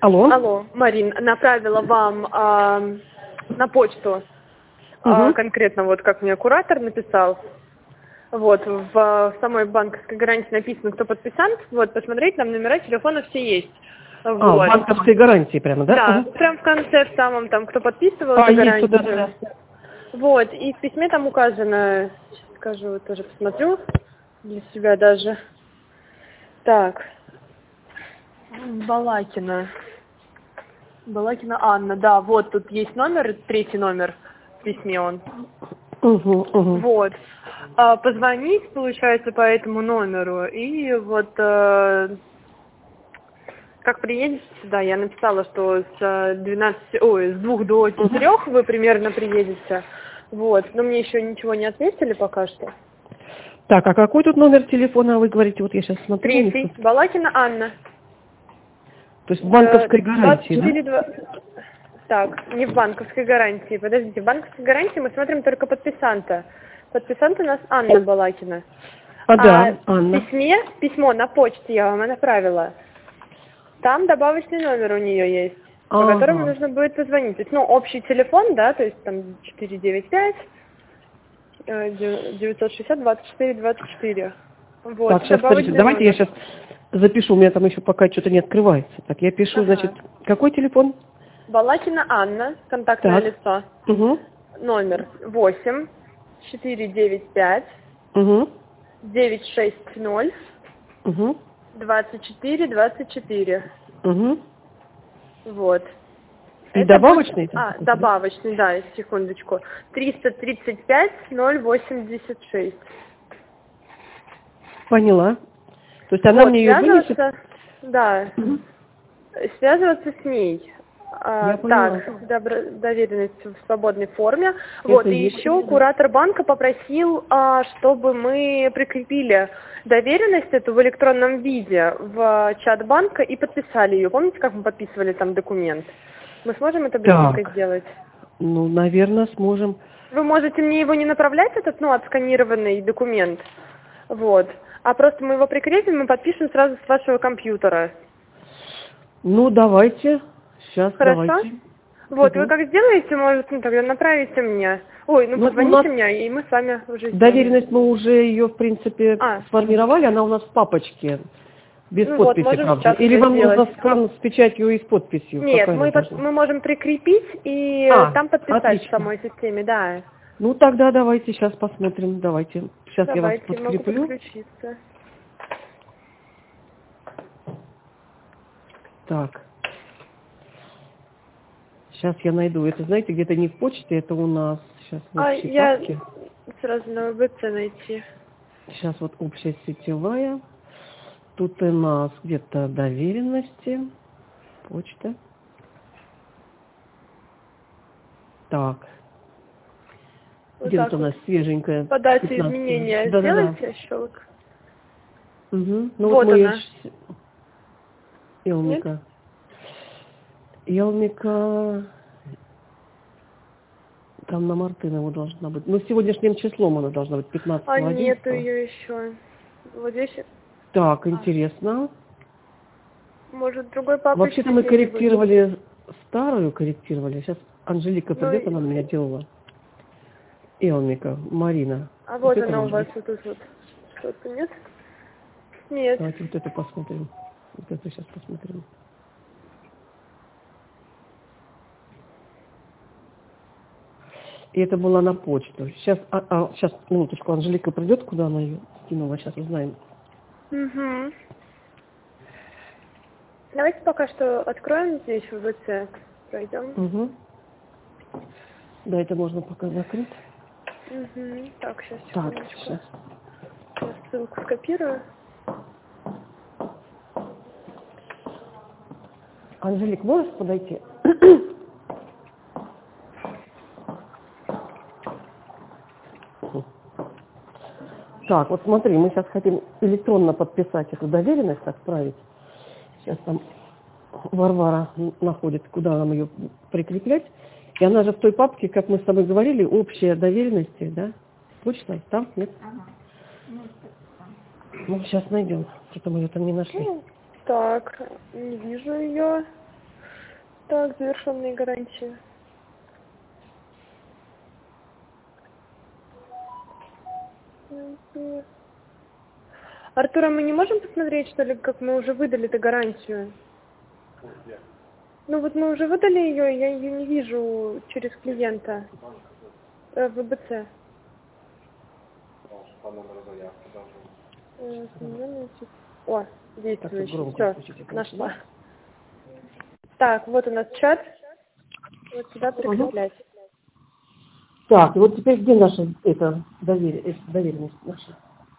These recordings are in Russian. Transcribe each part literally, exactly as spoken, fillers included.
Алло. Алло, Марин, направила вам э, на почту э, Угу. конкретно, вот как мне куратор написал. Вот, в, в самой банковской гарантии написано, кто подписант. Вот, посмотреть, там номера телефона все есть. А, Вот. в банковской гарантии прямо, да? Да, Угу. прям в конце, в самом, там, кто подписывал А, эту есть туда, гарантию. да. Вот, и в письме там указано, сейчас скажу, тоже посмотрю, для себя даже. Так, Балакина. Балакина Анна, да, вот тут есть номер, третий номер в письме он. Угу, угу. Вот. А, позвонить, получается, по этому номеру, и вот э, как приедете сюда, я написала, что с двенадцати, ой, с двух до четырех вы примерно приедете. Вот, но мне еще ничего не ответили пока что. Так, а какой тут номер телефона, вы говорите, вот я сейчас смотрю. Третий, Балакина Анна. То есть в банковской гарантии, двадцать четыре, да? два... Так, не в банковской гарантии, подождите, в банковской гарантии мы смотрим только подписанта. Подписант у нас Анна Балакина. А, да, а Анна. в письме, письмо на почте я вам направила. Там добавочный номер у нее есть, по Ага. которому нужно будет позвонить. То есть, ну, общий телефон, да, то есть там четыре девять пять девятьсот шестьдесят двадцать четыре двадцать четыре. Вот, Так, сейчас, добавочный подождите, давайте номер. я сейчас запишу, у меня там еще пока что-то не открывается. Так, я пишу, Ага. значит, какой телефон? Балакина Анна, контактное Так. лицо. Угу. Номер восемь четыре девять пять Угу. девять шесть ноль Угу. двадцать четыре двадцать четыре. Угу. Вот. И Это добавочный? будет- А, добавочный, да, секундочку. триста тридцать пять ноль восемьдесят шесть. Поняла. То есть она Вот, мне ее вынесет? связываться, да, Угу. связываться с ней. А, Я поняла. так, добро- доверенность в свободной форме. Вот, и есть. еще куратор банка попросил, а, чтобы мы прикрепили доверенность эту в электронном виде в чат банка и подписали ее. Помните, как мы подписывали там документ? Мы сможем это быстренько Так. сделать? Ну, наверное, сможем. Вы можете мне его не направлять, этот, ну, отсканированный документ, вот, а просто мы его прикрепим и подпишем сразу с вашего компьютера. Ну, давайте. Сейчас, Хорошо? давайте. Вот, Угу. вы как сделаете, может, ну, тогда направите мне. Ой, ну, Ну, позвоните у нас мне, и мы с вами уже сделаем. доверенность мы уже ее, в принципе, А. сформировали, она у нас в папочке. Без Ну вот, подписи, можем правда. сейчас Или уже вам сделать. нужно скан с печатью и с подписью? Нет, Какая мы, вам под- нужна? мы можем прикрепить и А, там подписать отлично. в самой системе, да. Ну, тогда давайте сейчас посмотрим. Давайте. Сейчас я вас Давайте, могу подкреплю. подключиться. Так. Сейчас я найду. Это, знаете, где-то не в почте, это у нас сейчас в А, общей я папке. сразу на ВБЦ найти. Сейчас вот общая сетевая. Тут у нас где-то доверенности. Почта. Так. Вот Где так тут у нас вот. свеженькая? По дате пятнадцатого. изменения Да-да-да. сделайте щелк. Угу. Ну Вот мы она. её щ- Елмика. Елмика. Там на Мартынову должна быть. Ну, сегодняшним числом она должна быть, пятнадцатого А нету одиннадцатого. ее еще. Вот здесь, Так, интересно. может, другой папочке. Вообще-то мы где-нибудь. корректировали старую, корректировали. Сейчас Анжелика Ну, придет, она на меня делала. Елмика, Марина. А вот это она у может вас быть? вот тут вот. Что-то нет? Нет. Давайте вот это посмотрим. Вот это сейчас посмотрим. И это было на почту. Сейчас, а, а, сейчас, минуточку, Анжелика придет, куда она ее скинула, сейчас узнаем. Угу. Давайте пока что откроем здесь ВБЦ. Пройдем. Угу. Да, это можно пока закрыть. Угу. Так, сейчас, Так, секундочку. сейчас. Я ссылку скопирую. Анжелик, можешь подойти? Так, вот смотри, мы сейчас хотим электронно подписать эту доверенность, отправить. Сейчас там Варвара находит, куда нам ее прикреплять. И она же в той папке, как мы с тобой говорили, общие доверенности, да? Почта, там, нет? Ага. Ну, сейчас найдем. Что-то мы ее там не нашли. Ну, так, не вижу ее. Так, завершенные гарантии. Артур, а мы не можем посмотреть, что ли, как мы уже выдали эту гарантию? Ну вот мы уже выдали ее, я ее не вижу через клиента. Э, в ВБЦ. Э, О, действующий. Все, нашла. Так, вот у нас чат. Вот сюда прикреплять. Так, и вот теперь где наша это, доверие, это, доверенность наша?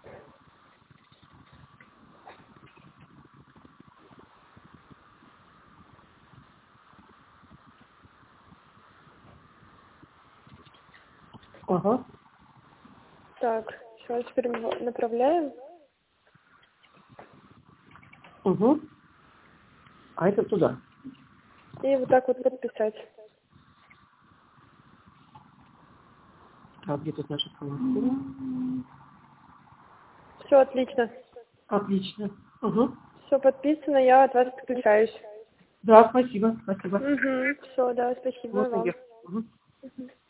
Ага. Так, сейчас теперь мы его направляем. Угу. А это туда. И вот так вот подписать. А где тут наша фотография? Все отлично. Отлично. Угу. Все подписано, я от вас отключаюсь. Да, спасибо, спасибо. Угу. Все, да, спасибо Вот вам. наверх. Угу. Угу.